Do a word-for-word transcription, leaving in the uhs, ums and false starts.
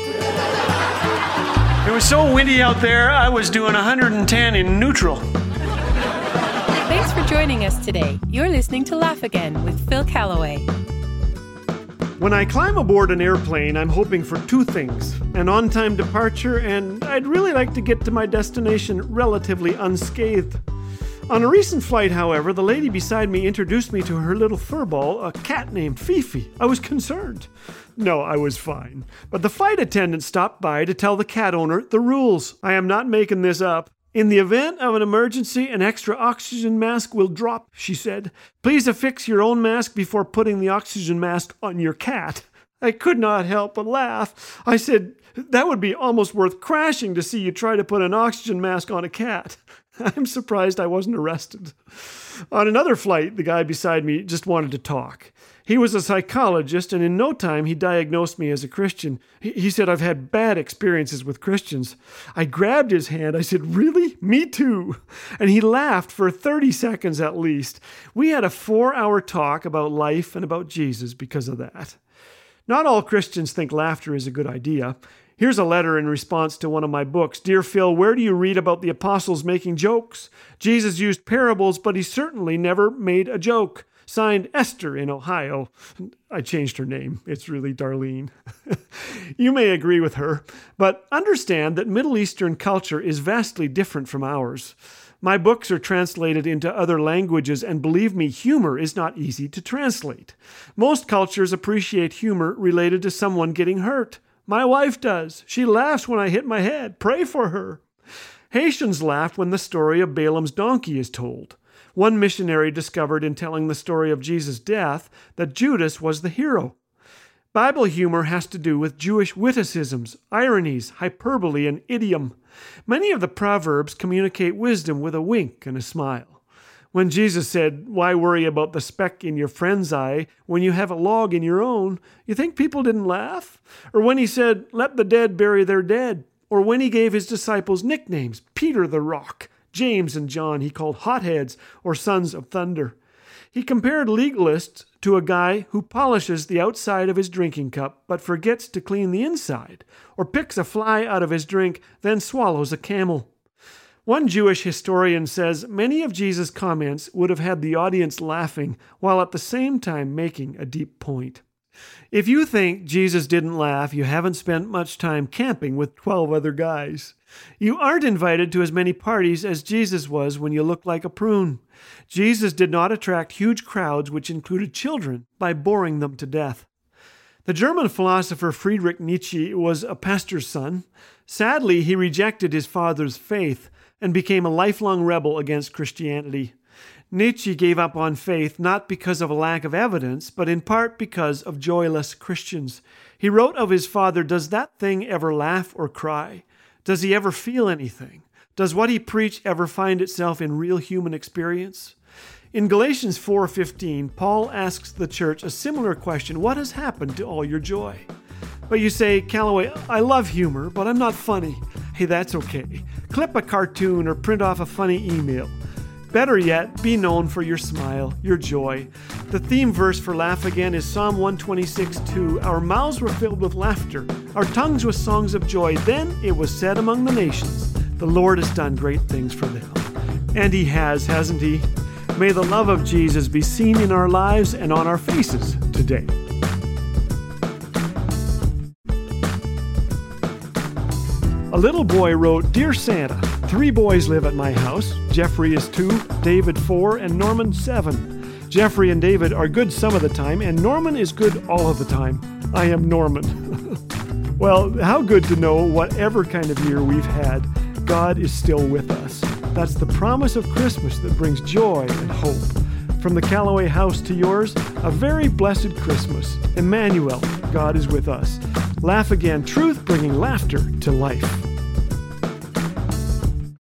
It was so windy out there, I was doing one hundred ten in neutral. Thanks for joining us today. You're listening to Laugh Again with Phil Callaway. When I climb aboard an airplane, I'm hoping for two things: an on-time departure, and I'd really like to get to my destination relatively unscathed. On a recent flight, however, the lady beside me introduced me to her little furball, a cat named Fifi. I was concerned. No, I was fine. But the flight attendant stopped by to tell the cat owner the rules. I am not making this up. In the event of an emergency, an extra oxygen mask will drop, she said. Please affix your own mask before putting the oxygen mask on your cat. I could not help but laugh. I said, that would be almost worth crashing to see you try to put an oxygen mask on a cat. I'm surprised I wasn't arrested. On another flight, the guy beside me just wanted to talk. He was a psychologist, and in no time he diagnosed me as a Christian. He said, I've had bad experiences with Christians. I grabbed his hand. I said, really? Me too. And he laughed for thirty seconds at least. We had a four-hour talk about life and about Jesus because of that. Not all Christians think laughter is a good idea. Here's a letter in response to one of my books. Dear Phil, where do you read about the apostles making jokes? Jesus used parables, but he certainly never made a joke. Signed, Esther in Ohio. I changed her name. It's really Darlene. You may agree with her, but understand that Middle Eastern culture is vastly different from ours. My books are translated into other languages, and believe me, humor is not easy to translate. Most cultures appreciate humor related to someone getting hurt. My wife does. She laughs when I hit my head. Pray for her. Haitians laugh when the story of Balaam's donkey is told. One missionary discovered in telling the story of Jesus' death that Judas was the hero. Bible humor has to do with Jewish witticisms, ironies, hyperbole, and idiom. Many of the Proverbs communicate wisdom with a wink and a smile. When Jesus said, why worry about the speck in your friend's eye when you have a log in your own, you think people didn't laugh? Or when he said, let the dead bury their dead? Or when he gave his disciples nicknames, Peter the Rock, James and John he called hotheads or sons of thunder. He compared legalists to a guy who polishes the outside of his drinking cup but forgets to clean the inside, or picks a fly out of his drink, then swallows a camel. One Jewish historian says many of Jesus' comments would have had the audience laughing while at the same time making a deep point. If you think Jesus didn't laugh, you haven't spent much time camping with twelve other guys. You aren't invited to as many parties as Jesus was when you look like a prune. Jesus did not attract huge crowds, which included children, by boring them to death. The German philosopher Friedrich Nietzsche was a pastor's son. Sadly, he rejected his father's faith and became a lifelong rebel against Christianity. Nietzsche gave up on faith not because of a lack of evidence, but in part because of joyless Christians. He wrote of his father, does that thing ever laugh or cry? Does he ever feel anything? Does what he preached ever find itself in real human experience? In Galatians four fifteen, Paul asks the church a similar question, what has happened to all your joy? But you say, Callaway, I love humor, but I'm not funny. Hey, that's okay. Clip a cartoon or print off a funny email. Better yet, be known for your smile, your joy. The theme verse for Laugh Again is Psalm one twenty-six two. Our mouths were filled with laughter, our tongues with songs of joy. Then it was said among the nations, the Lord has done great things for them. And he has, hasn't he? May the love of Jesus be seen in our lives and on our faces today. A little boy wrote, Dear Santa, three boys live at my house. Jeffrey is two, David four, and Norman seven. Jeffrey and David are good some of the time, and Norman is good all of the time. I am Norman. Well, how good to know whatever kind of year we've had, God is still with us. That's the promise of Christmas that brings joy and hope. From the Callaway house to yours, a very blessed Christmas. Emmanuel, God is with us. Laugh Again, truth bringing laughter to life.